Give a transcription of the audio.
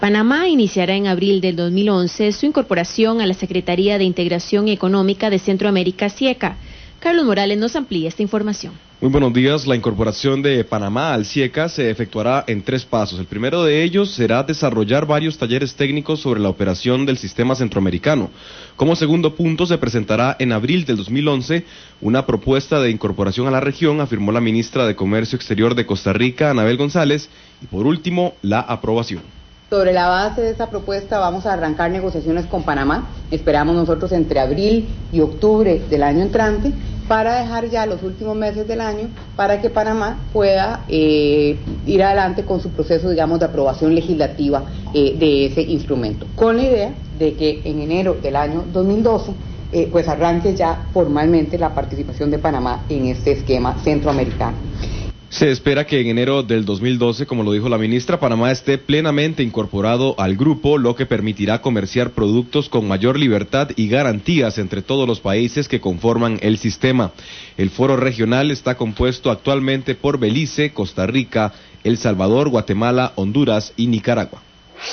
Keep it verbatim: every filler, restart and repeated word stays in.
Panamá iniciará en abril del dos mil once su incorporación a la Secretaría de Integración Económica de Centroamérica, SIECA. Carlos Morales nos amplía esta información. Muy buenos días. La incorporación de Panamá al SIECA se efectuará en tres pasos. El primero de ellos será desarrollar varios talleres técnicos sobre la operación del sistema centroamericano. Como segundo punto, se presentará en abril del dos mil once una propuesta de incorporación a la región, afirmó la ministra de Comercio Exterior de Costa Rica, Anabel González, y por último, la aprobación. Sobre la base de esta propuesta vamos a arrancar negociaciones con Panamá, esperamos nosotros entre abril y octubre del año entrante, para dejar ya los últimos meses del año para que Panamá pueda eh, ir adelante con su proceso, digamos, de aprobación legislativa eh, de ese instrumento, con la idea de que en enero del año dos mil doce eh, pues arranque ya formalmente la participación de Panamá en este esquema centroamericano. Se espera que en enero del dos mil doce, como lo dijo la ministra, Panamá esté plenamente incorporado al grupo, lo que permitirá comerciar productos con mayor libertad y garantías entre todos los países que conforman el sistema. El foro regional está compuesto actualmente por Belice, Costa Rica, El Salvador, Guatemala, Honduras y Nicaragua.